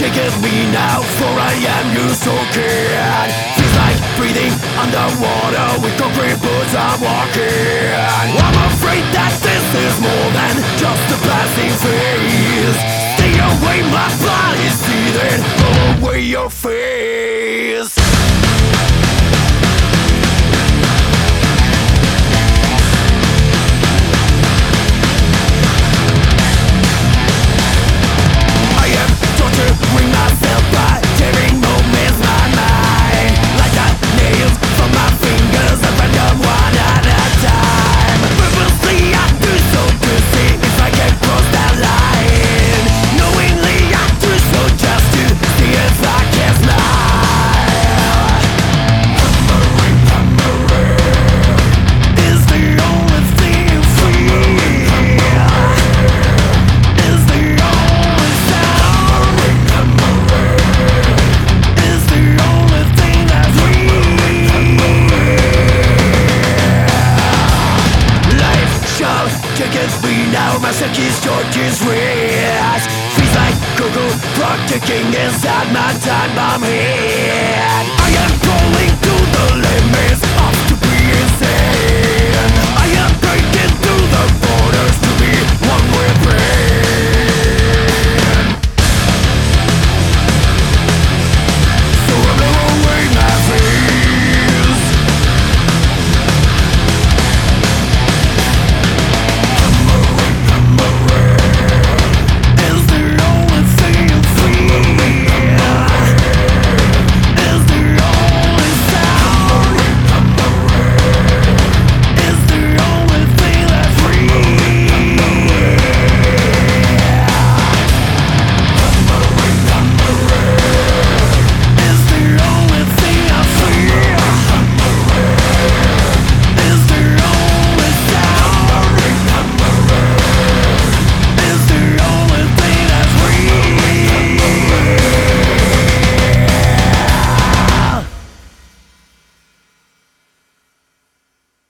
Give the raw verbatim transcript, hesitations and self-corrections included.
Take me now, for I am you so keen. Feels like breathing underwater with concrete boots I'm walking. I'm afraid that this is more than just a passing phase. Stay away, my body's seething. Throw away your face. Against me now, my Saki's torch is rich. Feels like cuckoo clock ticking inside my time bomb head. I am going to the limits of to be insane.